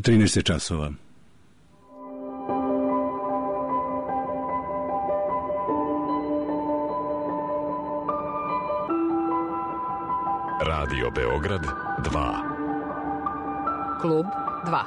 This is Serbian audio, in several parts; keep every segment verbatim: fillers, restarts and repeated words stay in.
trinaest časova. Radio Beograd dva. Klub dva.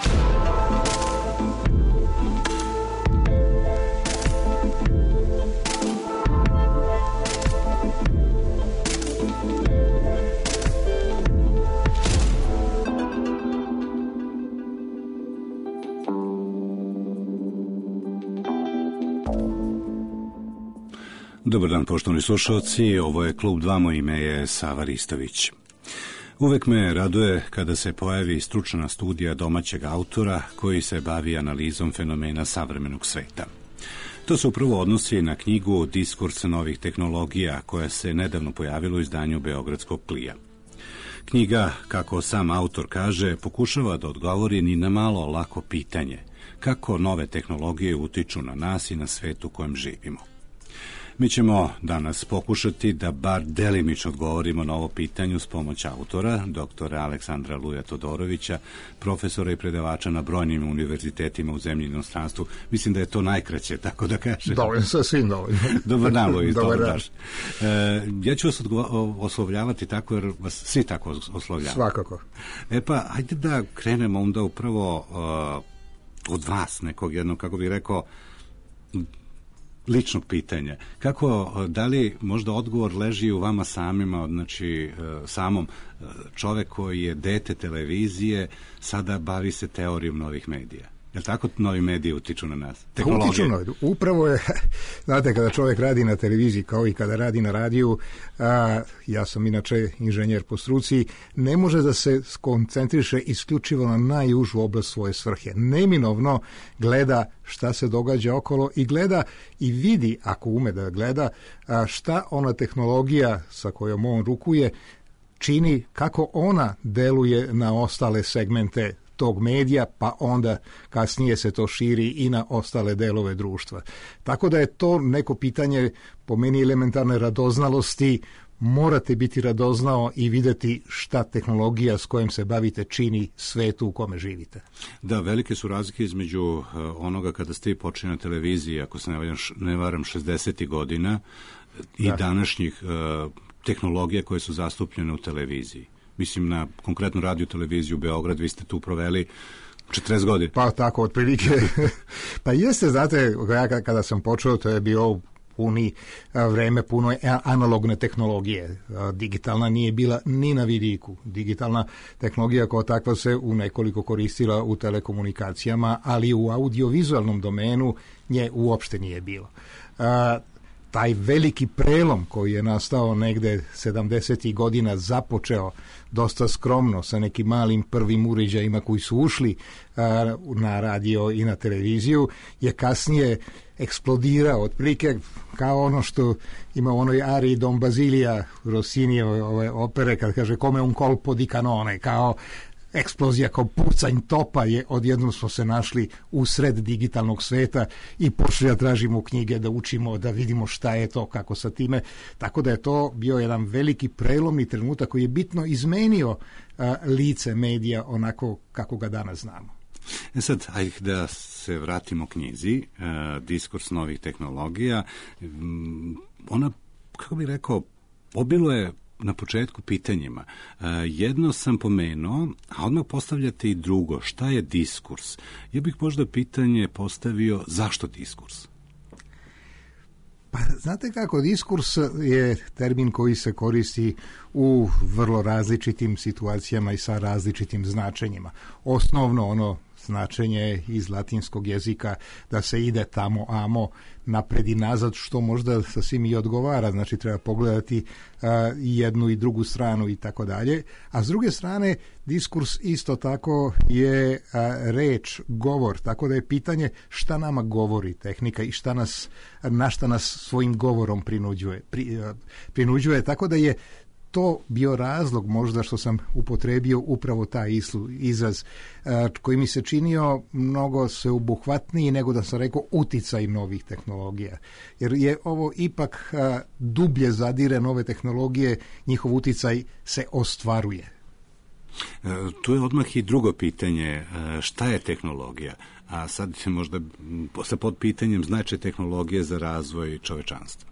Dobar dan, poštovani slušalci, ovo je Klub dva, moje ime je Sava Ristović. Uvek me raduje kada se pojavi stručna studija domaćeg autora koji se bavi analizom fenomena savremenog sveta. To se upravo odnosi na knjigu Diskurs novih tehnologija koja se nedavno pojavila u izdanju Beogradskog Klija. Knjiga, kako sam autor kaže, pokušava da odgovori ni na malo lako pitanje kako nove tehnologije utiču na nas i na svet u kojem živimo. Mi ćemo danas pokušati da bar delimično odgovorimo na ovo pitanje uz pomoć autora, doktora Aleksandra Luja Todorovića, profesora i predavača na brojnim univerzitetima u zemlji i inostranstvu. Mislim da je to najkraće, tako da kažem. Dovoljno, sasvim dovoljno. Dobar dan, Luja. Dobar dan. E, ja ću vas odgo- oslovljavati tako, jer vas svi tako oslovljavaju. Svakako. E pa, hajde da krenemo onda upravo uh, od vas, nekog jednog, kako bih rekao, ličnog pitanja. Kako, da li možda odgovor leži u vama samima, znači samom čovek koji je dete televizije, sada bavi se teorijom novih medija? Je li tako novi mediji utiču na nas? Tehnologije? Utiču na, upravo je, znate, kada čovjek radi na televiziji kao i kada radi na radiju, a, ja sam inače inženjer po struci, ne može da se skoncentriše isključivo na najužu oblast svoje svrhe. Neminovno gleda šta se događa okolo i gleda i vidi, ako ume da gleda, a, šta ona tehnologija sa kojom on rukuje čini, kako ona deluje na ostale segmente tog medija, pa onda kasnije se to širi i na ostale delove društva. Tako da je to neko pitanje po meni elementarne radoznalosti. Morate biti radoznao i videti šta tehnologija s kojom se bavite čini svetu u kome živite. Da, velike su razlike između uh, onoga kada ste počeli na televiziji, ako se ne varam, ne varam šezdesetih godina, i da. današnjih uh, tehnologija koje su zastupljene u televiziji. Mislim na konkretnu radio televiziju Beograd, vi ste tu proveli četrdeset godina. Pa tako, otprilike. Pa jeste, znate, ja kada sam počeo, to je bio puni vreme, puno analogne tehnologije. Digitalna nije bila ni na vidiku. Digitalna tehnologija kao takva se u nekoliko koristila u telekomunikacijama, ali u audiovizualnom domenu nje uopšte nije bilo. A, taj veliki prelom koji je nastao negde sedamdesetih godina započeo dosta skromno sa nekim malim prvim uređajima koji su ušli a, na radio i na televiziju, je kasnije eksplodirao otprilike kao ono što ima u onoj ariji Don Basilija Rossinijeve ove opere kad kaže come un colpo di canone, kao eksplozija, kao pucanj topa je, odjednom smo se našli u sred digitalnog sveta i počeli da tražimo knjige, da učimo, da vidimo šta je to, kako sa time. Tako da je to bio jedan veliki prelomni trenutak koji je bitno izmenio a, lice medija onako kako ga danas znamo. E sad, ajde da se vratimo knjizi, uh, Diskurs novih tehnologija. Um, ona, kako bih rekao, obilo je na početku pitanjima. Uh, jedno sam pomenuo, a odmah postavljate i drugo. Šta je diskurs? Ja bih možda pitanje postavio zašto diskurs? Pa znate kako, diskurs je termin koji se koristi u vrlo različitim situacijama i sa različitim značenjima. Osnovno ono značenje iz latinskog jezika da se ide tamo amo napred i nazad, što možda sasvim i odgovara, znači treba pogledati uh, jednu i drugu stranu i tako dalje, a s druge strane diskurs isto tako je uh, reč, govor, tako da je pitanje šta nama govori tehnika i šta nas, na šta nas svojim govorom prinuđuje, pri, uh, prinuđuje, tako da je to bio razlog možda što sam upotrebio upravo taj islu, izraz uh, koji mi se činio mnogo sveobuhvatniji nego da sam rekao uticaj novih tehnologija. Jer je ovo ipak uh, dublje zadire nove tehnologije, njihov uticaj se ostvaruje. Tu je odmah i drugo pitanje, šta je tehnologija? A sad možda sa podpitanjem značaj tehnologije za razvoj čovečanstva.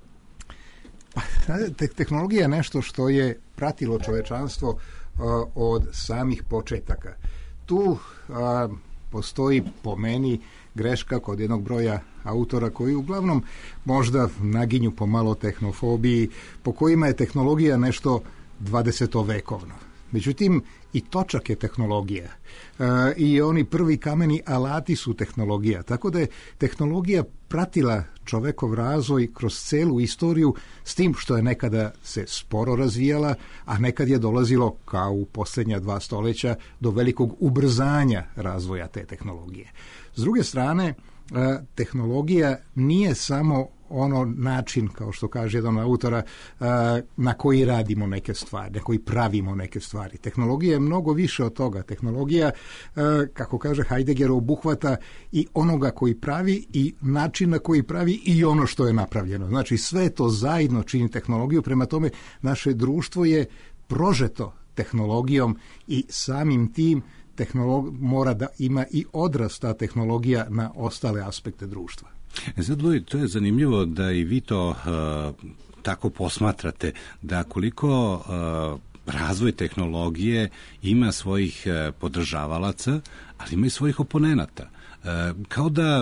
Te, tehnologija je nešto što je pratilo čovečanstvo uh, od samih početaka. Tu uh, postoji po meni greška kod jednog broja autora koji uglavnom možda naginju pomalo tehnofobiji, po kojima je tehnologija nešto dvadesetovekovno. Međutim, i točak je tehnologija. E, I oni prvi kameni alati su tehnologija. Tako da je tehnologija pratila čovekov razvoj kroz celu istoriju, s tim što je nekada se sporo razvijala, a nekad je dolazilo, kao u posljednja dva stoljeća, do velikog ubrzanja razvoja te tehnologije. S druge strane, tehnologija nije samo ono način, kao što kaže jedan autora, na koji radimo neke stvari, na koji pravimo neke stvari. Tehnologija je mnogo više od toga. Tehnologija, kako kaže Heidegger, obuhvata i onoga koji pravi i način na koji pravi i ono što je napravljeno. Znači, sve to zajedno čini tehnologiju. Prema tome, naše društvo je prožeto tehnologijom i samim tim tehnolog mora da ima i odraz ta tehnologija na ostale aspekte društva. Sad, Luj, to je zanimljivo da i vi to uh, tako posmatrate, da koliko uh, razvoj tehnologije ima svojih uh, podržavalaca, ali ima i svojih oponenata. Uh, kao da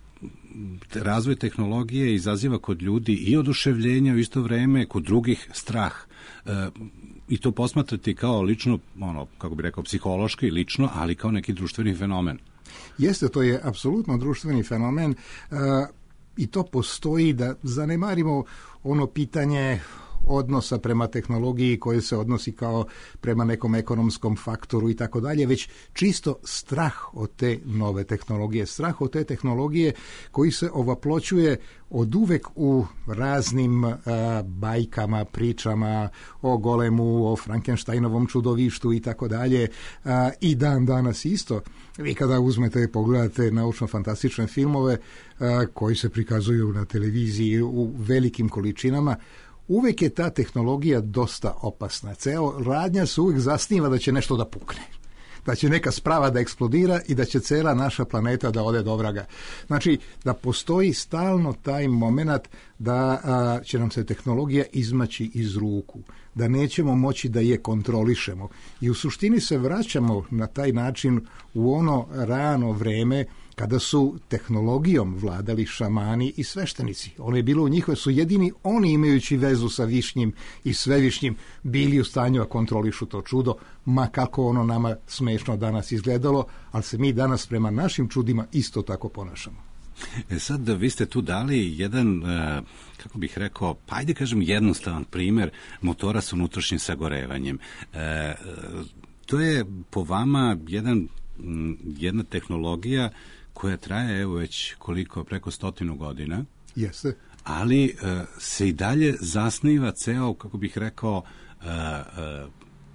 razvoj tehnologije izaziva kod ljudi i oduševljenja, u isto vreme kod drugih strah. Uh, I to posmatrati kao lično, ono, kako bi rekao, psihološki, lično, ali kao neki društveni fenomen. Jeste, to je apsolutno društveni fenomen uh, i to postoji, da zanemarimo ono pitanje odnosa prema tehnologiji koje se odnosi kao prema nekom ekonomskom faktoru i tako dalje, već čisto strah od te nove tehnologije, strah od te tehnologije koji se ovaploćuje od uvek u raznim a, bajkama, pričama o golemu, o Frankensteinovom čudovištu i tako dalje, i dan danas isto. Vi kada uzmete i pogledate naučno-fantastične filmove a, koji se prikazuju na televiziji u velikim količinama, uvek je ta tehnologija dosta opasna. Ceo radnja se uvek zasniva da će nešto da pukne, da će neka sprava da eksplodira i da će cela naša planeta da ode do vraga. Znači, da postoji stalno taj moment da a, će nam se tehnologija izmaći iz ruku, da nećemo moći da je kontrolišemo. I u suštini se vraćamo na taj način u ono rano vreme kada su tehnologijom vladali šamani i sveštenici. Ono je bilo u njihove, su jedini oni, imajući vezu sa višnjim i svevišnjim, bili u stanju da kontrolišu to čudo, ma kako ono nama smešno danas izgledalo, ali se mi danas prema našim čudima isto tako ponašamo. E sad, vi ste tu dali jedan, kako bih rekao, pa ajde kažem jednostavan primjer motora sa unutrašnjim sagorevanjem. E, to je po vama jedan, jedna tehnologija koja traje, evo već koliko, preko stotinu godina. Jeste. Ali e, se i dalje zasniva ceo, kako bih rekao, e, e,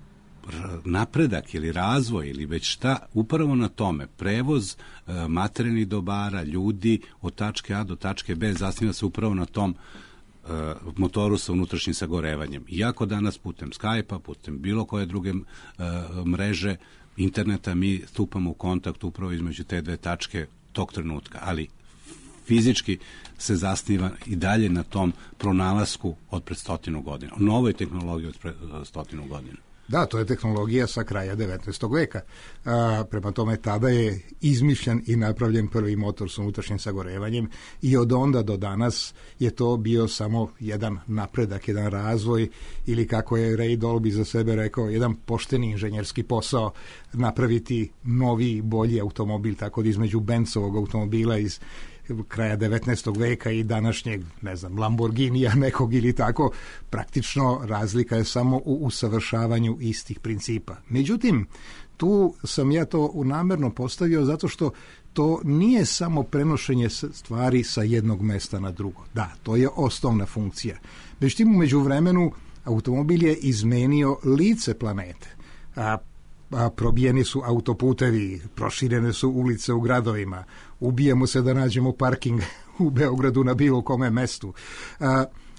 napredak ili razvoj ili već šta, upravo na tome. Prevoz e, materijalnih dobara, ljudi od tačke A do tačke B zasniva se upravo na tom e, motoru sa unutrašnjim sagorevanjem. Iako danas putem Skype-a, putem bilo koje druge e, mreže, interneta, mi stupamo u kontakt upravo između te dve tačke tog trenutka, ali fizički se zasniva i dalje na tom pronalasku od pred stotinu godina, novoj tehnologiji od pred stotinu godina. Da, to je tehnologija sa kraja devetnaestog veka. A, prema tome, tada je izmišljen i napravljen prvi motor sa unutrašnjim sagorevanjem i od onda do danas je to bio samo jedan napredak, jedan razvoj, ili kako je Ray Dolby za sebe rekao, jedan pošteni inženjerski posao, napraviti novi, bolji automobil, tako da između Benzovog automobila iz kraja devetnaestog veka i današnjeg, ne znam, Lamborghinija nekog ili tako, praktično razlika je samo u usavršavanju istih principa. Međutim, tu sam ja to namerno postavio zato što to nije samo prenošenje stvari sa jednog mesta na drugo. Da, to je osnovna funkcija. Međutim, u međuvremenu automobil je izmenio lice planete. A A probijeni su autoputevi, proširene su ulice u gradovima, ubijemo se da nađemo parking u Beogradu na bilo kome mestu. A,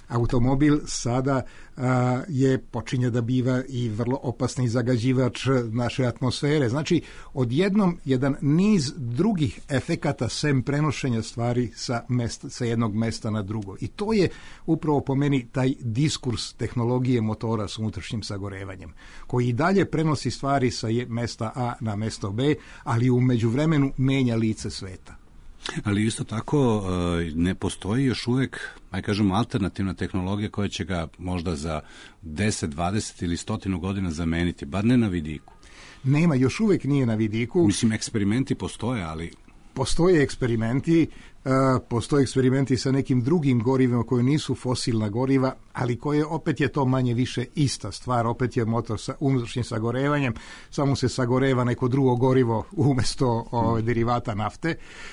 automobil sada a, je počinje da biva i vrlo opasni zagađivač naše atmosfere. Znači, odjednom jedan niz drugih efekata sem prenošenja stvari sa, mesta, sa jednog mesta na drugo. I to je upravo po meni taj diskurs tehnologije motora s unutrašnjim sagorevanjem, koji i dalje prenosi stvari sa mesta A na mesto B, ali u međuvremenu menja lice sveta. Ali isto tako ne postoji još uvijek, aj kažemo, alternativna tehnologija koja će ga možda za deset, dvadeset ili stotinu godina zameniti, bar ne na vidiku. Nema, još uvijek nije na vidiku. Mislim, eksperimenti postoje, ali... Postoje eksperimenti, uh, postoje eksperimenti sa nekim drugim gorivima koje nisu fosilna goriva, ali koje opet je to manje više ista stvar, opet je motor sa unutrašnjim sagorevanjem, samo se sagoreva neko drugo gorivo umjesto ove, derivata nafte.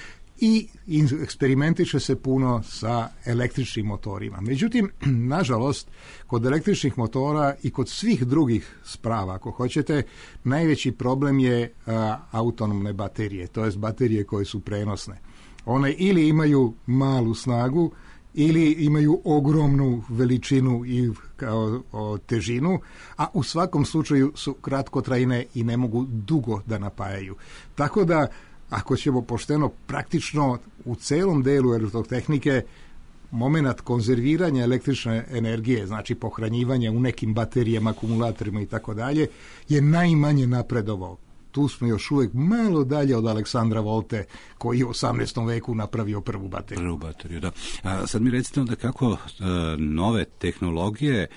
I eksperimentiše se puno sa električnim motorima. Međutim, nažalost, kod električnih motora i kod svih drugih sprava, ako hoćete, najveći problem je a, autonomne baterije, to jest baterije koje su prenosne. One ili imaju malu snagu, ili imaju ogromnu veličinu i kao, o, težinu, a u svakom slučaju su kratkotrajne i ne mogu dugo da napajaju. Tako da, ako ćemo pošteno, praktično u celom delu elektrotehnike moment konzerviranja električne energije, znači pohranjivanja u nekim baterijama, akumulatorima i tako dalje, je najmanje napredovao. Tu smo još uvijek malo dalje od Aleksandra Volte, koji je u osamnaestom veku napravio prvu bateriju. Prvu bateriju, da. A sad mi recite onda kako uh, nove tehnologije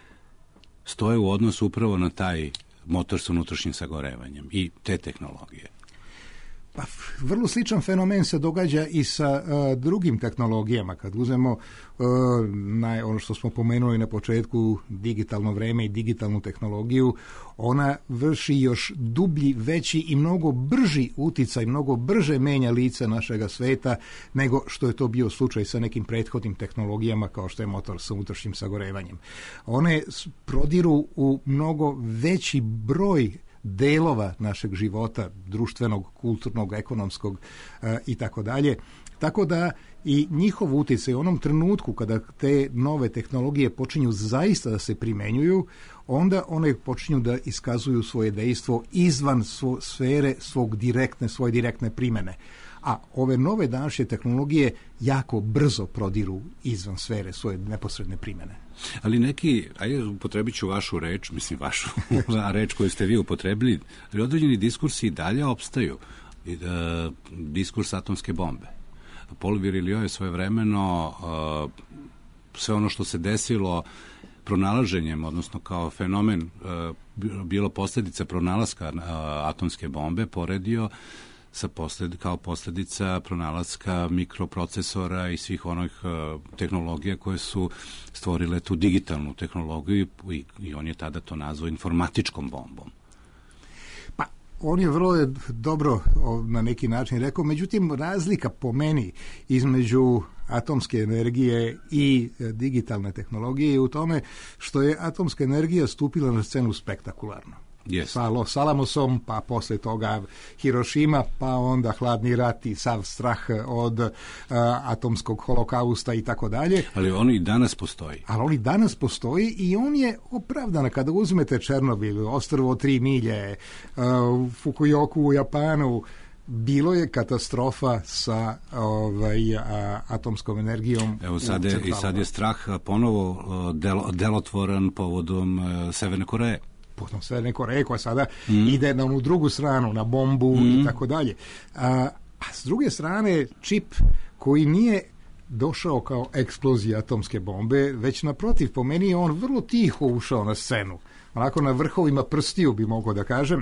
stoje u odnosu upravo na taj motor sa unutrašnjim sagorevanjem i te tehnologije. Pa, vrlo sličan fenomen se događa i sa uh, drugim tehnologijama. Kad uzmemo uh, naj, ono što smo pomenuli na početku, digitalno vreme i digitalnu tehnologiju, ona vrši još dublji, veći i mnogo brži uticaj, mnogo brže menja lice našega sveta nego što je to bio slučaj sa nekim prethodnim tehnologijama kao što je motor sa unutrašnjim sagorevanjem. One prodiru u mnogo veći broj delova našeg života, društvenog, kulturnog, ekonomskog e, i tako dalje. Tako da i njihov utjecaj u onom trenutku kada te nove tehnologije počinju zaista da se primenjuju, onda one počinju da iskazuju svoje dejstvo izvan svo, sfere svog direktne, svoje direktne primene. A ove nove današnje tehnologije jako brzo prodiru izvan sfere svoje neposredne primene. Ali neki, ajde upotrebit ću vašu reč, mislim vašu, a reč koju ste vi upotrebili, ali određeni diskursi i dalje opstaju. I, e, diskurs atomske bombe. Paul Virilio je svojevremeno e, sve ono što se desilo pronalaženjem, odnosno kao fenomen e, bilo posljedica pronalaska e, atomske bombe, poredio sa posled, kao posljedica pronalaska mikroprocesora i svih onih uh, tehnologija koje su stvorile tu digitalnu tehnologiju i, i on je tada to nazvao informatičkom bombom. Pa, on je vrlo dobro na neki način rekao, međutim razlika po meni između atomske energije i digitalne tehnologije je u tome što je atomska energija stupila na scenu spektakularno. Yes. Sa Los Alamosom, pa posle toga Hirošima, pa onda hladni rat i sav strah od uh, atomskog holokausta i tako dalje. Ali on i danas postoji. Ali on i danas postoji i on je opravdan. Kada uzmete Černobil, ostrvo tri milje, uh, Fukuoku u Japanu, bilo je katastrofa sa ovaj, a, atomskom energijom. Evo sad je, i sad je strah ponovo uh, del, delotvoran povodom uh, Severne Koreje. Potom Severne Koreje koja sada mm. ide na onu drugu stranu, na bombu mm. i tako dalje. A, a s druge strane čip koji nije došao kao eksplozija atomske bombe, već naprotiv, po meni je on vrlo tiho ušao na scenu. Onako na vrhovima prstiju bi mogao da kažem,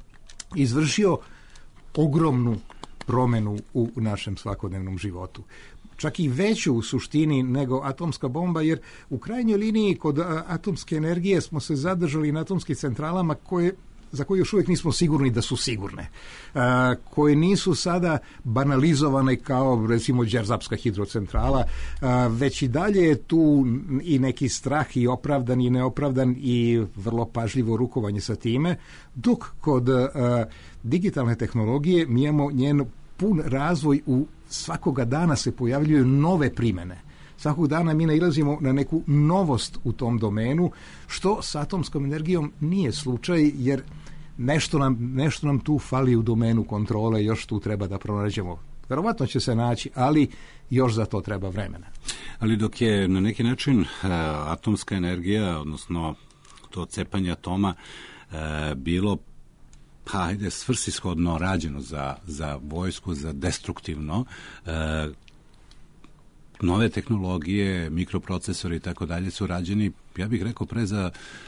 izvršio ogromnu promenu u našem svakodnevnom životu. Čak i veću u suštini nego atomska bomba, jer u krajnjoj liniji kod atomske energije smo se zadržali na atomskim centralama koje, za koje još uvijek nismo sigurni da su sigurne, a, koje nisu sada banalizovane kao recimo Đerzapska hidrocentrala, a, već i dalje je tu i neki strah i opravdan i neopravdan i vrlo pažljivo rukovanje sa time, dok kod a, digitalne tehnologije mi imamo njen pun razvoj, u svakoga dana se pojavljuju nove primene. svakog dana mi nailazimo na neku novost u tom domenu, što s atomskom energijom nije slučaj, jer nešto nam, nešto nam tu fali u domenu kontrole, još tu treba da pronađemo. Verovatno će se naći, ali još za to treba vremena. Ali dok je na neki način uh, atomska energija, odnosno to cepanje atoma, uh, bilo pa ajde svrsishodno rađeno za, za vojsku, za destruktivno, uh, nove tehnologije, mikroprocesori i tako dalje su rađeni, ja bih rekao, pre za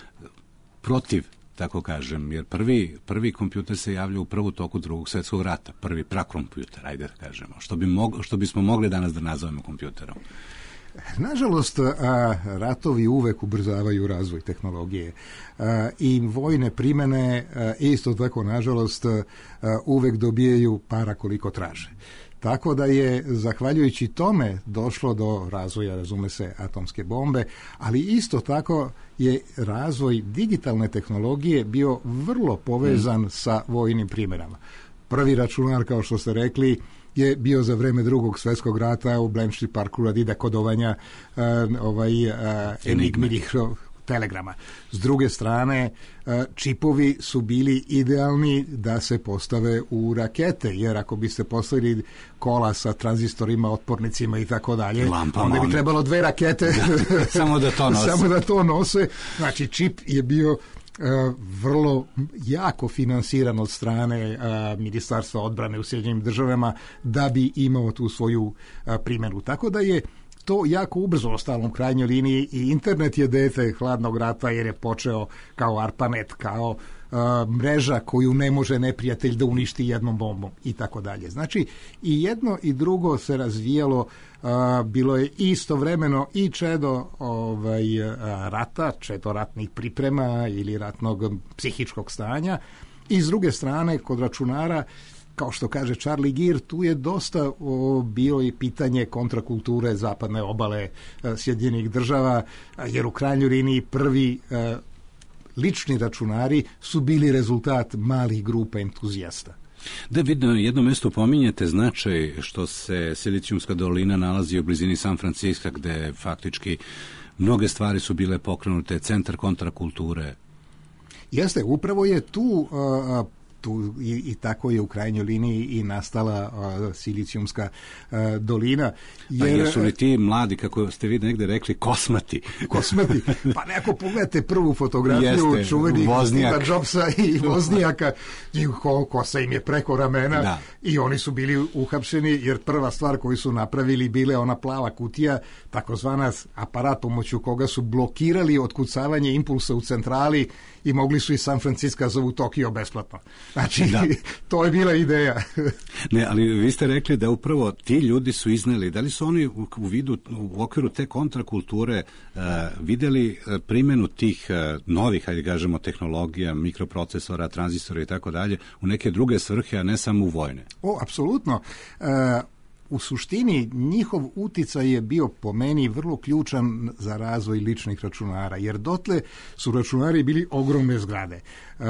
protiv, tako kažem, jer prvi, prvi kompjuter se javlja u prvu toku drugog svjetskog rata, prvi prakompjuter, ajde da kažemo, što, bi mog, što bismo mogli danas da nazovemo kompjuterom. Nažalost, a, ratovi uvek ubrzavaju razvoj tehnologije a, i vojne primene a, isto tako, nažalost, a, uvek dobijaju para koliko traže. Tako da je, zahvaljujući tome, došlo do razvoja, razume se, atomske bombe, ali isto tako je razvoj digitalne tehnologije bio vrlo povezan mm. sa vojnim primjerama. Prvi računar, kao što ste rekli, je bio za vreme drugog svjetskog rata u Bletchley Parku radi dekodovanja uh, ovaj, uh, enigminih telegrama. S druge strane, čipovi su bili idealni da se postave u rakete, jer ako biste postavili kola sa tranzistorima, otpornicima i tako dalje, onda bi trebalo dve rakete da, samo da to nose. samo da to nose. Znači, čip je bio uh, vrlo jako finansiran od strane uh, Ministarstva odbrane u Sjedinjenim državama da bi imao tu svoju uh, primjenu. Tako da je to jako ubrzo ostalo u krajnjoj liniji i internet je dete hladnog rata, jer je počeo kao ARPANET, kao uh, mreža koju ne može neprijatelj da uništi jednom bombom i tako dalje. Znači, i jedno i drugo se razvijalo, uh, bilo je istovremeno i čedo ovaj, uh, rata, čedo ratnih priprema ili ratnog psihičkog stanja, i s druge strane, kod računara, kao što kaže Charlie Gear, tu je dosta o, bilo i pitanje kontrakulture zapadne obale a, Sjedinjenih država, a, jer u krajnjoj liniji prvi a, lični računari su bili rezultat malih grupa entuzijasta. Da, vidno, jedno mesto pominjete značaj što se Silicijumska dolina nalazi u blizini San Francisca, gde faktički mnoge stvari su bile pokrenute, centar kontrakulture. Jeste, upravo je tu a, Tu, i, i tako je u krajnjoj liniji i nastala uh, Silicijumska uh, dolina. Jer, pa jesu li ti mladi, kako ste vi negde rekli, kosmati? Kosmati. Pa neko pogledate prvu fotografiju čuvenih Steva Jobsa i voznijaka, i ko, kosa im je preko ramena, da. I oni su bili uhapšeni, jer prva stvar koju su napravili bile ona plava kutija, takozvana aparat pomoću koga su blokirali otkucavanje impulsa u centrali i mogli su iz San Francisco zovu Tokio besplatno. Znači, da. To je bila ideja. Ne, ali vi ste rekli da upravo ti ljudi su izneli, da li su oni u, u vidu, u okviru te kontrakulture uh, vidjeli uh, primjenu tih uh, novih, hajde kažemo, tehnologija, mikroprocesora, tranzistora i tako dalje, u neke druge svrhe, a ne samo u vojne? O, apsolutno. Uh, U suštini, njihov uticaj je bio po meni vrlo ključan za razvoj ličnih računara, jer dotle su računari bili ogromne zgrade. Uh,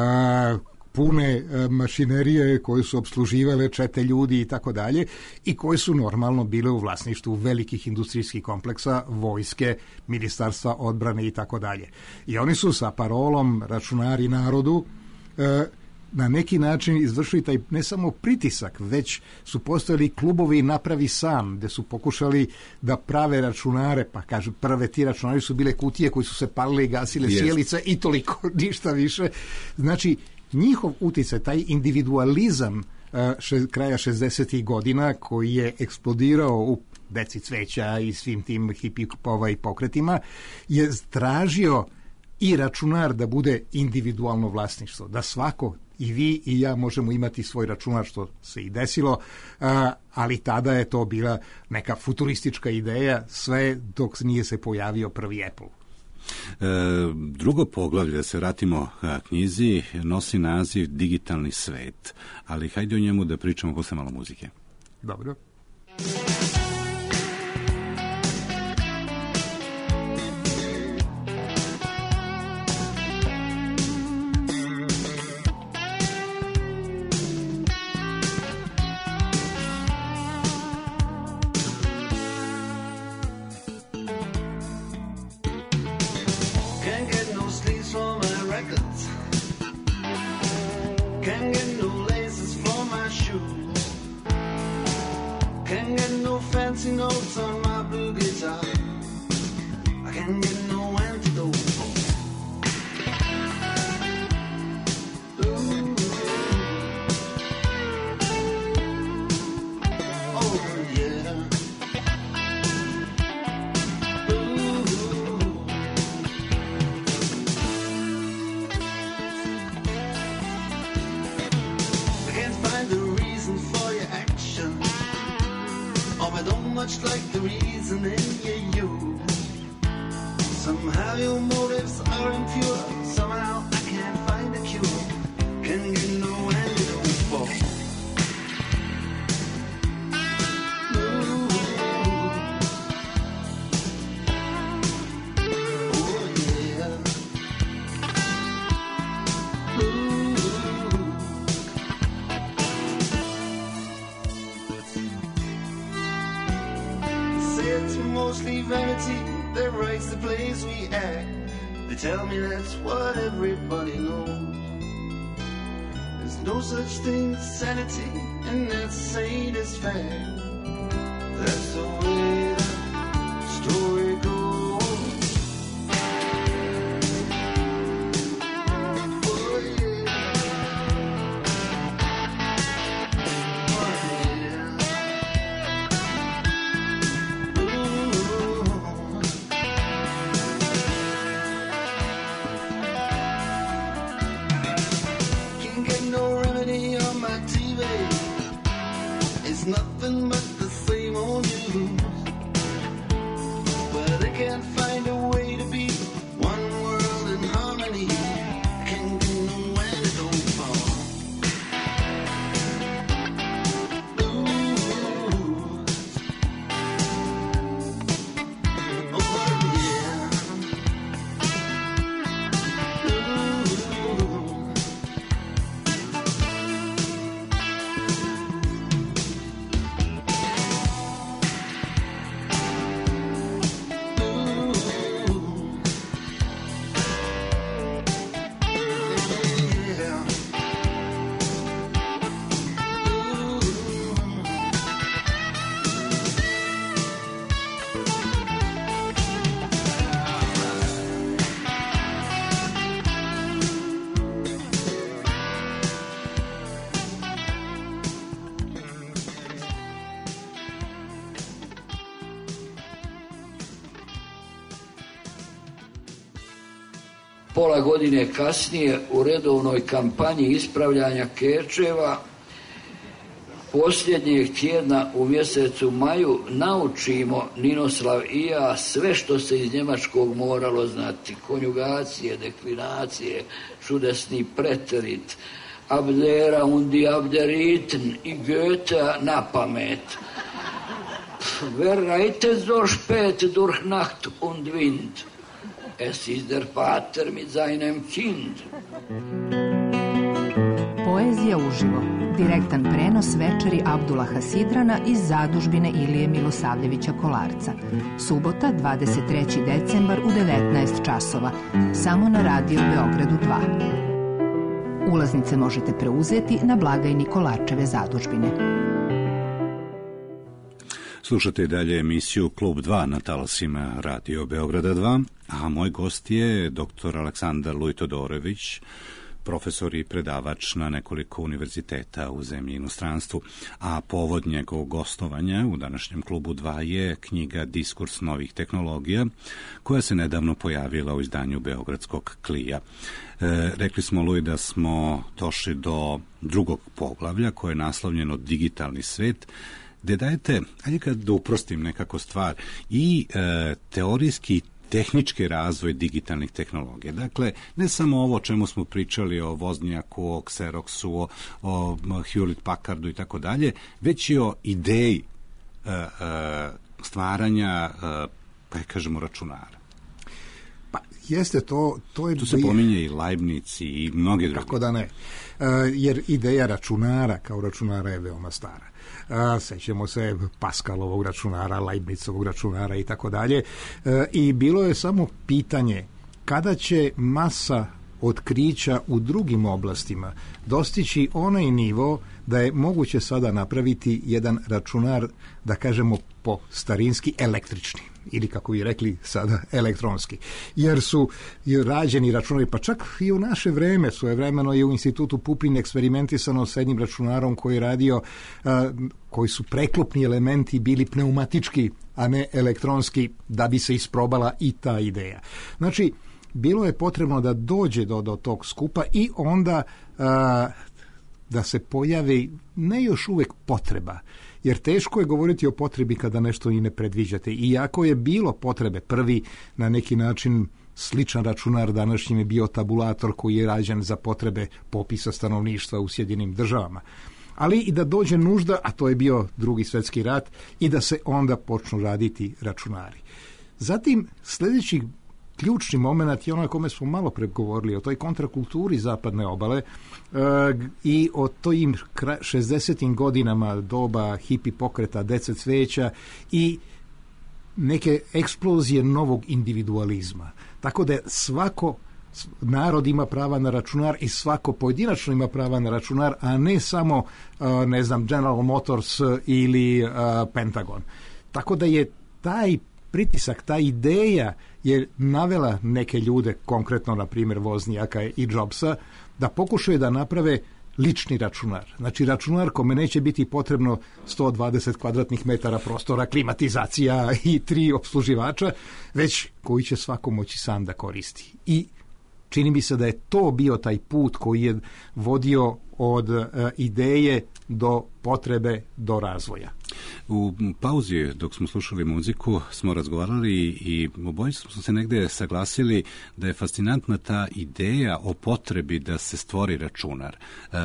pune mašinerije koje su obsluživale čete ljudi i tako dalje, i koje su normalno bile u vlasništvu velikih industrijskih kompleksa, vojske, ministarstva odbrane i tako dalje. I oni su sa parolom računari narodu e, na neki način izvršili taj ne samo pritisak, već su postojali klubovi napravi sam, gde su pokušali da prave računare, pa kažu, prve ti računari su bile kutije koji su se palile i gasile yes. sjelice i toliko, ništa više. Znači, njihov uticaj, taj individualizam še, kraja šezdesetih godina koji je eksplodirao u Deci cveća i svim tim hipipova i pokretima, je tražio i računar da bude individualno vlasništvo, da svako, i vi i ja, možemo imati svoj računar, što se i desilo, ali tada je to bila neka futuristička ideja, sve dok nije se pojavio prvi Apple. E, drugo poglavlje, da se vratimo knjizi, nosi naziv Digitalni svet, ali hajde o njemu da pričamo posle malo muzike. Dobro. Can't get no fancy notes on my blue guitar. I can't get no antidote. Ooh. Oh yeah. Ooh. I can't find the reason for your action. I don't much like the reason in you use. Somehow your motives are impure. Somehow I can't find a cure. Can get no antidote for. Ooh. Oh yeah. Ooh. It's mostly vanity that writes the plays we act. They tell me that's what everybody knows. There's no such thing as sanity, and that's sane as fact. That's the way the story goes. Oh yeah. Oh yeah. Nothing but the same old news. Well, they can't find a way to be one world in harmony. Can't get no antidote for. Ooh. Oh yeah. Ooh. Pola godine kasnije u redovnoj kampanji ispravljanja kečeva posljednjeg tjedna u mjesecu maju naučimo Ninoslav i ja sve što se iz njemačkog moralo znati. Konjugacije, deklinacije, čudesni preterit, Abdera und die Abderiten i Goethe na pamet. Wer reitet so spät durch Nacht und Wind? Es ist der Vater mit seinem Kind. Poezija uživo. Direktan prenos večeri Abdullaha Sidrana iz zadužbine Ilije Milosavljevića Kolarca. Subota, dvadeset treći decembar u devetnaest časova. Samo na Radio Beogradu dva. Ulaznice možete preuzeti na blagajni Kolarčeve zadužbine. Slušate i dalje emisiju Klub dva na talasima Radio Beograda dva, a moj gost je doktor Aleksandar Luj-Todorović, profesor i predavač na nekoliko univerziteta u zemlji i inostranstvu, a povod njegovog gostovanja u današnjem Klubu dva je knjiga Diskurs novih tehnologija, koja se nedavno pojavila u izdanju Beogradskog Klija. E, rekli smo, Luj, da smo došli do drugog poglavlja koje je naslovljeno Digitalni svet, gde dajete, ajde kad da uprostim nekako stvar, i e, teorijski tehnički razvoj digitalnih tehnologija. Dakle, ne samo ovo o čemu smo pričali, o Wozniaku, o Xeroxu, o, o Hewlett Packardu i tako dalje, već i o ideji e, e, stvaranja, e, pa kažemo, računara. Pa, jeste to... to je tu se pominje i Leibniz i mnoge druge. Kako da ne. E, jer ideja računara kao računara je veoma stara. A, sećamo se Paskalovog računara, Leibnizovog računara i tako dalje. I bilo je samo pitanje kada će masa otkrića u drugim oblastima dostići onaj nivo da je moguće sada napraviti jedan računar, da kažemo po starinski električni, ili kako bi rekli sada elektronski, jer su rađeni računari, pa čak i u naše vreme, svojevremeno je u institutu Pupin eksperimentisano s jednim računarom koji je radio, a, koji su preklopni elementi bili pneumatički, a ne elektronski, da bi se isprobala i ta ideja. Znači, bilo je potrebno da dođe do, do tog skupa i onda a, da se pojavi ne još uvijek potreba, jer teško je govoriti o potrebi kada nešto i ne predviđate. Iako je bilo potrebe, prvi na neki način sličan računar današnjim je bio tabulator koji je rađen za potrebe popisa stanovništva u Sjedinjenim državama. Ali i da dođe nužda, a to je bio Drugi svjetski rat, i da se onda počnu raditi računari. Zatim, sljedeći ključni moment je ono o kome smo malo pregovorili, o toj kontrakulturi zapadne obale e, i o tojim šezdesetim godinama doba hipi pokreta, dece cveća i neke eksplozije novog individualizma. Tako da svako narod ima prava na računar i svako pojedinačno ima prava na računar, a ne samo, e, ne znam, General Motors ili e, Pentagon. Tako da je taj pritisak, ta ideja je navela neke ljude, konkretno na primjer Voznijaka i Jobsa, da pokušaju da naprave lični računar. Znači računar kome neće biti potrebno sto dvadeset kvadratnih metara prostora, klimatizacija i tri opsluživača, već koji će svako moći sam da koristi. I čini mi se da je to bio taj put koji je vodio od uh, ideje do potrebe, do razvoja. U pauzi dok smo slušali muziku smo razgovarali i oboje smo se negde saglasili da je fascinantna ta ideja o potrebi da se stvori računar. E,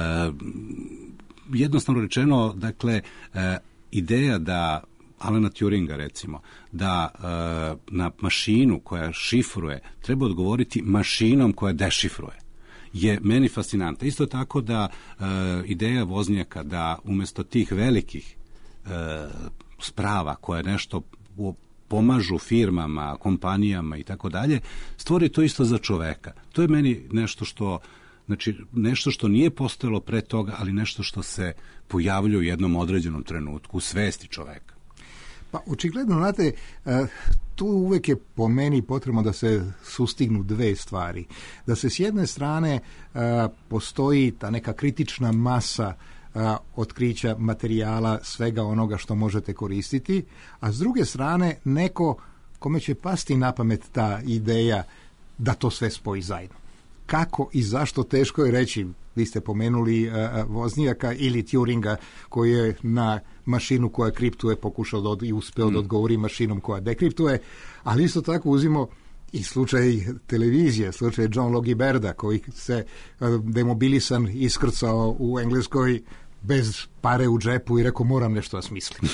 jednostavno rečeno, dakle, e, ideja da Alana Turinga, recimo, da e, na mašinu koja šifruje treba odgovoriti mašinom koja dešifruje, je meni fascinantna. Isto tako da e, ideja Voznjaka da umjesto tih velikih e, sprava koje nešto pomažu firmama, kompanijama i tako dalje, stvori to isto za čoveka. To je meni nešto što, znači, nešto što nije postojalo pre toga, ali nešto što se pojavljuje u jednom određenom trenutku u svesti čoveka. Pa očigledno, znate, tu uvijek je po meni potrebno da se sustignu dve stvari. Da se s jedne strane postoji ta neka kritična masa otkrića materijala, svega onoga što možete koristiti, a s druge strane neko kome će pasti na pamet ta ideja da to sve spoji zajedno. Kako i zašto, teško je reći. Vi ste pomenuli uh, Voznijaka ili Turinga koji je na mašinu koja kriptuje pokušao da od, i uspeo mm. da odgovori mašinom koja dekriptuje, ali isto tako uzimo i slučaj televizije, slučaj John Logie Bairda koji se uh, demobilisan iskrcao u Engleskoj bez pare u džepu i rekao moram nešto da smislim.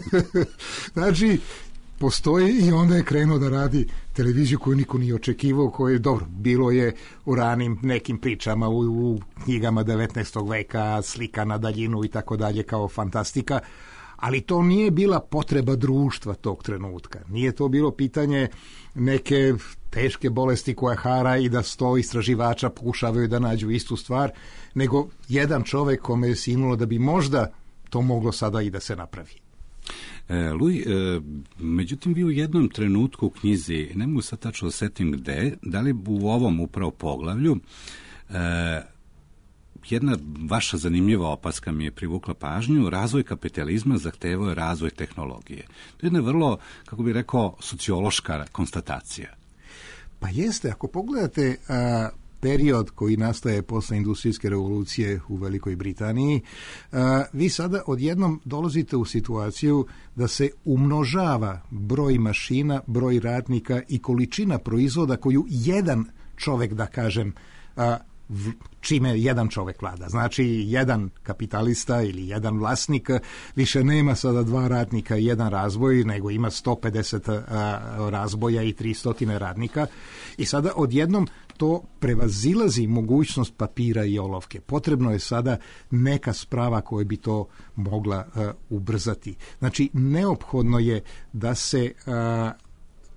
Znači, postoji i onda je krenuo da radi televiziju koju niko nije očekivao, koje dobro, bilo je u ranim nekim pričama u, u knjigama devetnaestog veka, slika na daljinu i tako dalje kao fantastika, ali to nije bila potreba društva tog trenutka. Nije to bilo pitanje neke teške bolesti koja hara i da sto istraživača pokušavaju da nađu istu stvar, nego jedan čovjek kome je sinulo da bi možda to moglo sada i da se napravi. E, Luj, e, međutim, vi u jednom trenutku u knjizi, ne mogu sad tačno da setim gde, da li u ovom upravo poglavlju, e, jedna vaša zanimljiva opaska mi je privukla pažnju, razvoj kapitalizma zahtevao je razvoj tehnologije. To je jedna vrlo, kako bih rekao, sociološka konstatacija. Pa jeste, ako pogledate a, period koji nastaje posle industrijske revolucije u Velikoj Britaniji, a, vi sada odjednom dolazite u situaciju da se umnožava broj mašina, broj radnika i količina proizvoda koju jedan čovek, da kažem, a, v, čime jedan čovek vlada. Znači, jedan kapitalista ili jedan vlasnik više nema sada dva radnika i jedan razboj, nego ima sto pedeset a, razboja i tristo radnika. I sada odjednom to prevazilazi mogućnost papira i olovke. Potrebno je sada neka sprava koja bi to mogla uh, ubrzati. Znači, neophodno je da se uh,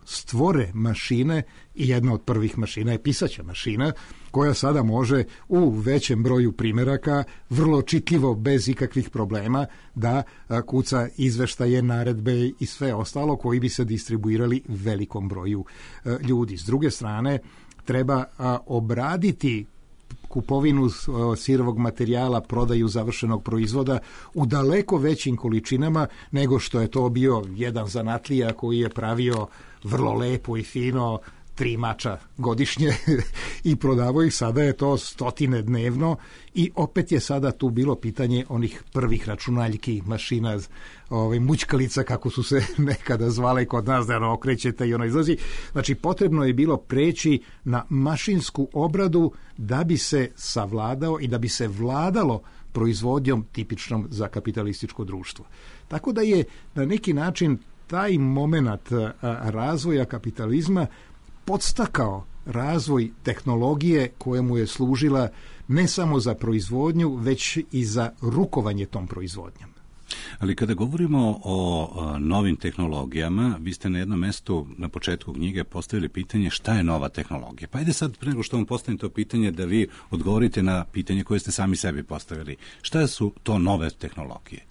stvore mašine i jedna od prvih mašina je pisaća mašina koja sada može u većem broju primjeraka vrlo čitljivo bez ikakvih problema da kuca izveštaje, naredbe i sve ostalo koji bi se distribuirali velikom broju ljudi. S druge strane, treba obraditi kupovinu sirovog materijala, prodaju završenog proizvoda u daleko većim količinama nego što je to bio jedan zanatlija koji je pravio vrlo lepo i fino tri mača godišnje i prodavao ih. Sada je to stotine dnevno i opet je sada tu bilo pitanje onih prvih računaljki, mašina, ovaj, mućkalica kako su se nekada zvale kod nas, da ono okrećete i ono izlazi. Znači potrebno je bilo preći na mašinsku obradu da bi se savladao i da bi se vladalo proizvodnjom tipičnom za kapitalističko društvo. Tako da je na neki način taj moment razvoja kapitalizma podstakao razvoj tehnologije kojemu je služila ne samo za proizvodnju, već i za rukovanje tom proizvodnjom. Ali kada govorimo o novim tehnologijama, vi ste na jednom mjestu na početku knjige postavili pitanje šta je nova tehnologija. Pa ajde sad, pre nego što vam postavim to pitanje, da vi odgovorite na pitanje koje ste sami sebi postavili. Šta su to nove tehnologije?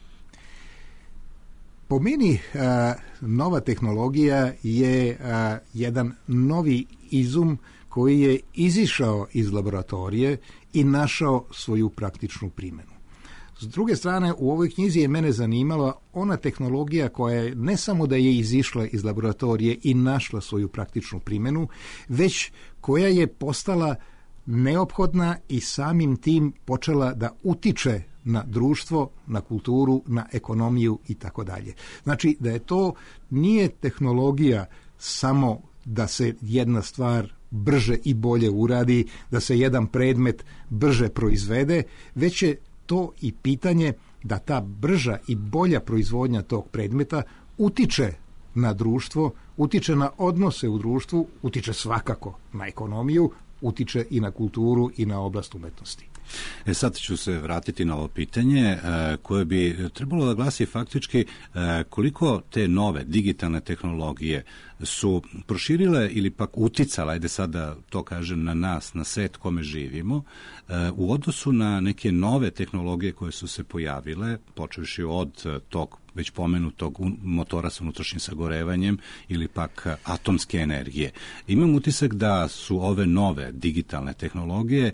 Po meni, a, nova tehnologija je a, jedan novi izum koji je izišao iz laboratorije i našao svoju praktičnu primjenu. S druge strane, u ovoj knjizi je mene zanimala ona tehnologija koja je ne samo da je izišla iz laboratorije i našla svoju praktičnu primjenu, već koja je postala neophodna i samim tim počela da utiče na društvo, na kulturu, na ekonomiju i tako dalje. Znači da je to nije tehnologija samo da se jedna stvar brže i bolje uradi, da se jedan predmet brže proizvede, već je to i pitanje da ta brža i bolja proizvodnja tog predmeta utiče na društvo, utiče na odnose u društvu, utiče svakako na ekonomiju, utiče i na kulturu i na oblast umetnosti. E sad ću se vratiti na ovo pitanje e, koje bi trebalo da glasi faktički e, koliko te nove digitalne tehnologije su proširile ili pak uticala, ajde sad da to kažem, na nas, na svet kome živimo, e, u odnosu na neke nove tehnologije koje su se pojavile, počevši od tog već pomenutog motora sa unutrašnjim sagorevanjem ili pak atomske energije. Imam utisak da su ove nove digitalne tehnologije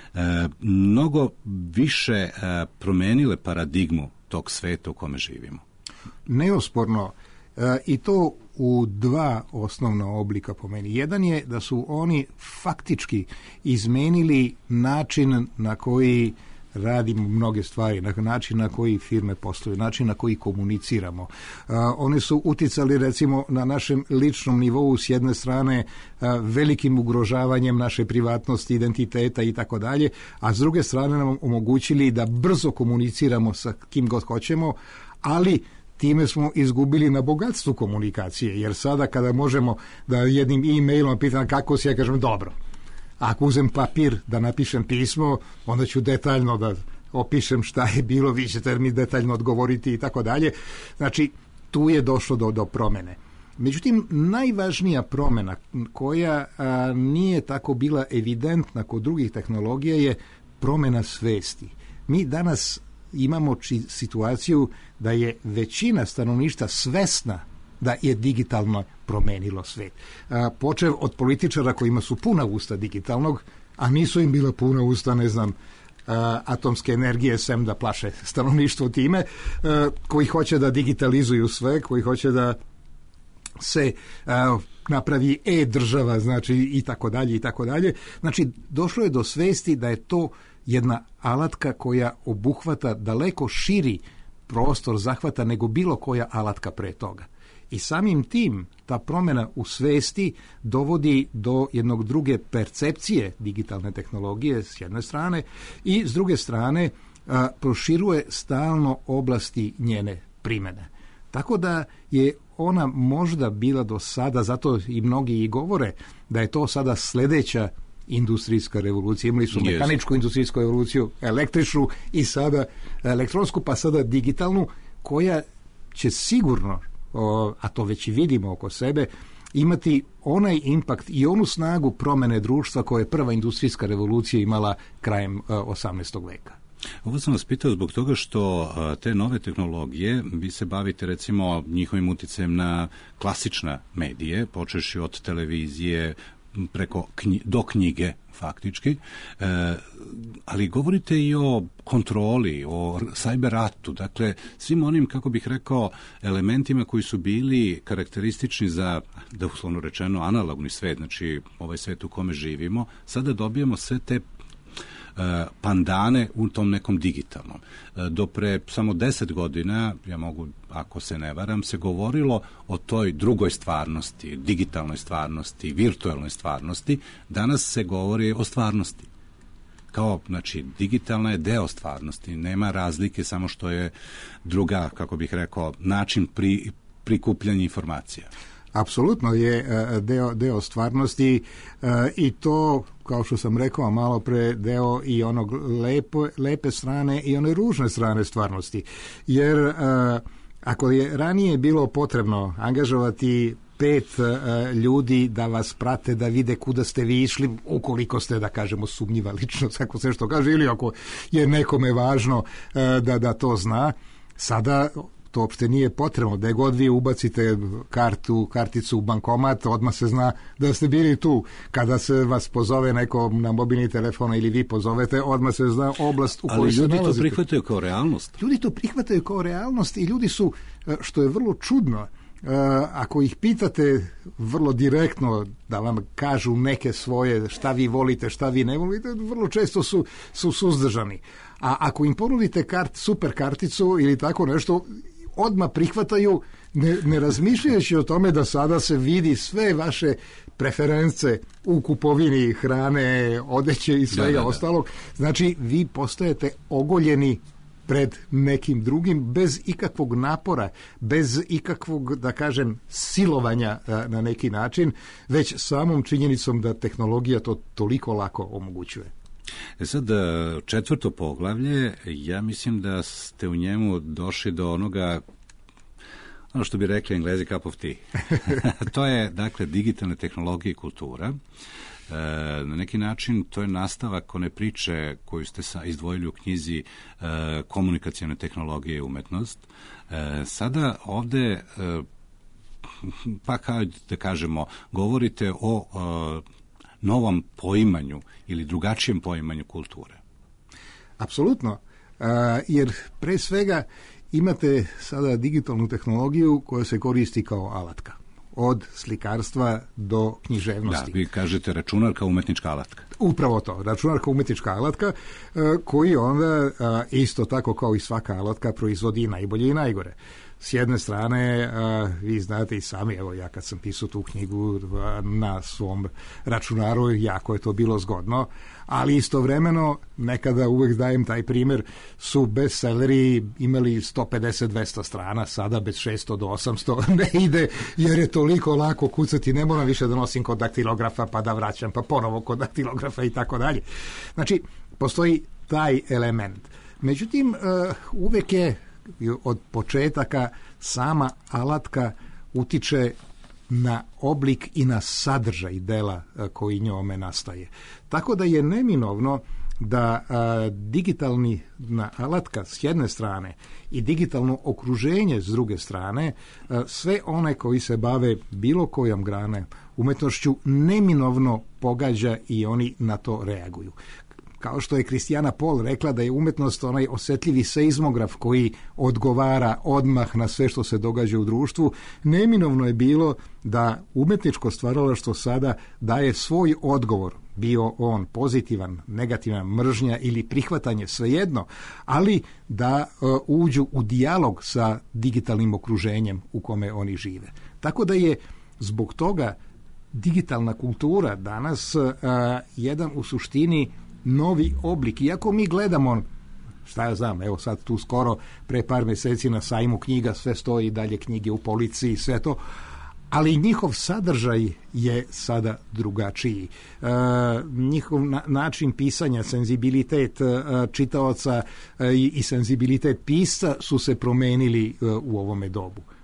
E, mnogo više e, promenile paradigmu tog sveta u kome živimo. Neosporno, e, i to u dva osnovna oblika po meni. Jedan je da su oni faktički izmenili način na koji radimo mnoge stvari, na način na koji firme posluju, način na koji komuniciramo. Uh, oni su uticali recimo na našem ličnom nivou s jedne strane uh, velikim ugrožavanjem naše privatnosti, identiteta i tako dalje, a s druge strane nam omogućili da brzo komuniciramo sa kim god hoćemo, ali time smo izgubili na bogatstvu komunikacije, jer sada kada možemo da jednim e-mailom pitam kako si, ja kažem dobro. Ako uzem papir da napišem pismo, onda ću detaljno da opišem šta je bilo, vi ćete mi detaljno odgovoriti i tako dalje. Znači, tu je došlo do, do promene. Međutim, najvažnija promena koja a, nije tako bila evidentna kod drugih tehnologija je promena svesti. Mi danas imamo či, situaciju da je većina stanovništva svesna da je digitalno promenilo svet. A, počev od političara kojima su puna usta digitalnog, a nisu im bila puna usta, ne znam, a, atomske energije, sem da plaše stanovništvo time, a, koji hoće da digitalizuju sve, koji hoće da se a, napravi e-država, znači i tako dalje i tako dalje. Znači, došlo je do svesti da je to jedna alatka koja obuhvata daleko širi prostor zahvata nego bilo koja alatka pre toga. I samim tim ta promjena u svesti dovodi do jednog druge percepcije digitalne tehnologije s jedne strane i s druge strane a, proširuje stalno oblasti njene primjene. Tako da je ona možda bila do sada, zato i mnogi i govore da je to sada sljedeća industrijska revolucija. Imali su mehaničku industrijsku revoluciju, električnu i sada elektronsku, pa sada digitalnu, koja će sigurno, o, a to već i vidimo oko sebe, imati onaj impakt i onu snagu promene društva koje je prva industrijska revolucija imala krajem osamnaestog veka. Ovo sam vas pitao zbog toga što te nove tehnologije, vi se bavite recimo njihovim uticajem na klasične medije, počeši od televizije preko knji, do knjige faktički, e, ali govorite i o kontroli, o cyber ratu, dakle svim onim, kako bih rekao, elementima koji su bili karakteristični za, da uslovno rečeno, analogni svet, znači ovaj svet u kome živimo, sada dobijemo sve te pandane u tom nekom digitalnom. Do pre samo deset godina, ja mogu, ako se ne varam, se govorilo o toj drugoj stvarnosti, digitalnoj stvarnosti, virtualnoj stvarnosti. Danas se govori o stvarnosti. Kao, znači, digitalna je deo stvarnosti. Nema razlike, samo što je druga, kako bih rekao, način pri, prikupljanja informacija. Apsolutno je deo, deo stvarnosti i to, kao što sam rekao malo pre, deo i onog lepo, lepe strane i one ružne strane stvarnosti. Jer ako je ranije bilo potrebno angažovati pet uh, ljudi da vas prate, da vide kuda ste vi išli, ukoliko ste, da kažemo, sumnjiva ličnost, ako se što kaže, ili ako je nekome važno uh, da, da to zna, sada to uopšte nije potrebno. Da god vi ubacite kartu, karticu u bankomat, odmah se zna da ste bili tu. Kada se vas pozove neko na mobilni telefon ili vi pozovete, odmah se zna oblast u kojoj se nalazite. Ali ljudi to prihvataju kao realnost. Ljudi to prihvataju kao realnost i ljudi su, što je vrlo čudno, ako ih pitate vrlo direktno da vam kažu neke svoje šta vi volite, šta vi ne volite, vrlo često su, su suzdržani. A ako im ponudite kart, super karticu ili tako nešto, odmah prihvataju, ne, ne razmišljajući o tome da sada se vidi sve vaše preference u kupovini hrane, odeće i svega da, da, da. ostalog. Znači, vi postajete ogoljeni pred nekim drugim, bez ikakvog napora, bez ikakvog, da kažem, silovanja na neki način, već samom činjenicom da tehnologija to toliko lako omogućuje. E sad, četvrto poglavlje, ja mislim da ste u njemu došli do onoga, ono što bi rekli Englezi, cup of tea. To je, dakle, digitalne tehnologije i kultura. E, na neki način to je nastavak one priče koju ste sa, izdvojili u knjizi e, komunikacione tehnologije i umetnost. E, sada ovde, e, pa kao da kažemo, govorite o e, novom poimanju ili drugačijem poimanju kulture. Apsolutno, uh, jer pre svega imate sada digitalnu tehnologiju koja se koristi kao alatka. Od slikarstva do književnosti. Da, vi kažete računarka, umetnička alatka. Upravo to, računarka, umetnička alatka, uh, koji onda uh, isto tako kao i svaka alatka proizvodi najbolje i najgore. S jedne strane, uh, vi znate i sami, evo ja kad sam pisao tu knjigu uh, na svom računaru, jako je to bilo zgodno, ali istovremeno, nekada uvek dajem taj primjer, su bestselleri imali sto pedeset do dvesta strana, sada bez šesto do osamsto ne ide, jer je toliko lako kucati, ne moram više da nosim kod daktilografa, pa da vraćam, pa ponovo kod daktilografa i tako dalje. Znači, postoji taj element. Međutim, uh, uvek je od početaka sama alatka utiče na oblik i na sadržaj dela koji njome nastaje. Tako da je neminovno da a, digitalni na alatka s jedne strane i digitalno okruženje s druge strane, a, sve one koji se bave bilo kojom grane umetnošću neminovno pogađa i oni na to reaguju. Kao što je Kristijana Pol rekla da je umetnost onaj osjetljivi seizmograf koji odgovara odmah na sve što se događa u društvu, neminovno je bilo da umetničko stvaralaštvo sada daje svoj odgovor, bio on pozitivan, negativan, mržnja ili prihvatanje, svejedno, ali da uh, uđu u dijalog sa digitalnim okruženjem u kome oni žive. Tako da je zbog toga digitalna kultura danas uh, jedan u suštini novi oblik. Iako mi gledamo, šta ja znam, evo sad tu skoro pre par meseci na sajmu knjiga, sve stoji dalje knjige u policiji, sve to, ali njihov sadržaj je sada drugačiji. E, njihov na, način pisanja, senzibilitet e, čitaoca e, i, i senzibilitet pisca su se promenili e, u ovome dobu.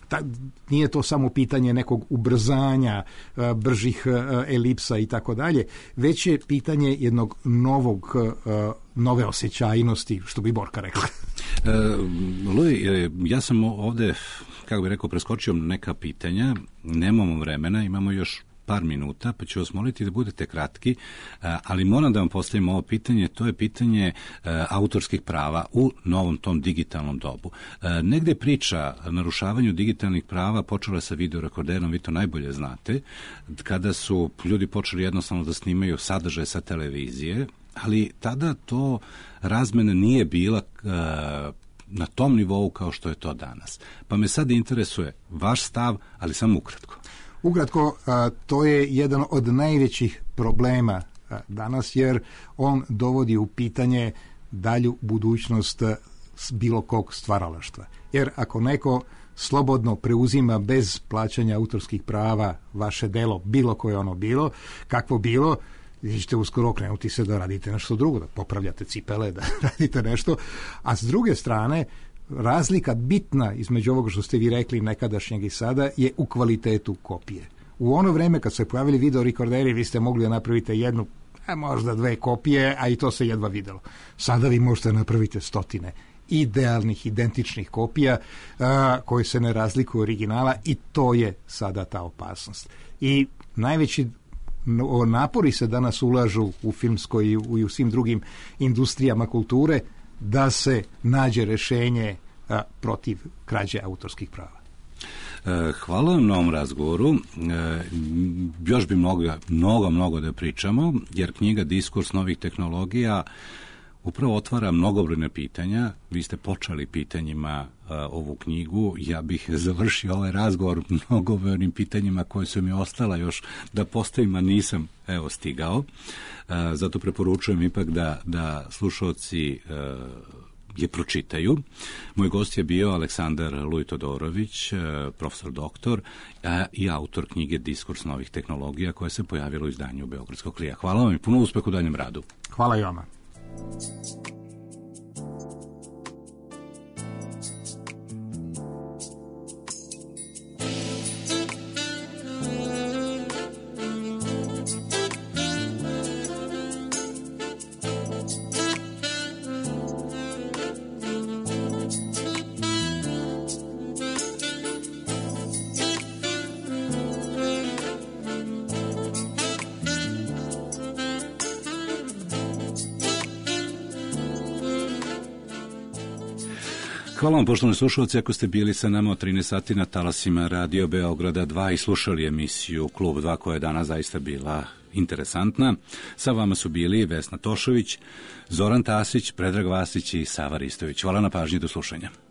ta, nije to samo pitanje nekog ubrzanja, bržih elipsa i tako dalje, već je pitanje jednog novog, nove osjećajnosti, što bi Borka rekla. E, Luj, ja sam ovde, kako bih rekao, preskočio neka pitanja, nemamo vremena, imamo još par minuta, pa ću vas moliti da budete kratki, ali moram da vam postavim ovo pitanje, to je pitanje autorskih prava u novom tom digitalnom dobu. Negde priča o narušavanju digitalnih prava počela sa videorekorderom, vi to najbolje znate, kada su ljudi počeli jednostavno da snimaju sadržaj sa televizije, ali tada to razmena nije bila na tom nivou kao što je to danas. Pa me sad interesuje vaš stav, ali samo ukratko. Ukratko, to je jedan od najvećih problema danas, jer on dovodi u pitanje dalju budućnost bilo kog stvaralaštva. Jer ako neko slobodno preuzima bez plaćanja autorskih prava vaše delo, bilo koje ono bilo, kakvo bilo, vi ćete uskoro okrenuti se da radite nešto drugo, da popravljate cipele, da radite nešto, a s druge strane, razlika bitna između ovoga što ste vi rekli nekadašnjeg i sada je u kvalitetu kopije. U ono vreme kad se pojavili videorekorderi, vi ste mogli da napravite jednu, a možda dve kopije, a i to se jedva videlo. Sada vi možete napraviti stotine idealnih, identičnih kopija a, koje se ne razlikuju originala i to je sada ta opasnost. I najveći napori se danas ulažu u filmskoj i u, i u svim drugim industrijama kulture da se nađe rešenje a, protiv krađe autorskih prava. Hvala vam na ovom razgovoru. Još bi mnogo, mnogo, mnogo da pričamo, jer knjiga Diskurs novih tehnologija upravo otvara mnogobrojne pitanja. Vi ste počeli pitanjima ovu knjigu. Ja bih završio ovaj razgovor mnogobrojnim pitanjima koje su mi ostala još da postavim, a nisam evo stigao. Zato preporučujem ipak da, da slušalci je pročitaju. Moj gost je bio Aleksandar Luj Todorović, profesor doktor i autor knjige Diskurs novih tehnologija koja se pojavila u izdanju Beogradskog klija. Hvala vam i puno uspeha u daljem radu. Hvala i vama. Hvala vam, poštovani slušalci, ako ste bili sa nama od trinaest sati na talasima Radio Beograda dva i slušali emisiju Klub dva koja je danas zaista bila interesantna. Sa vama su bili Vesna Tošović, Zoran Tasić, Predrag Vasić i Sava Ristović. Hvala na pažnji, do slušanja.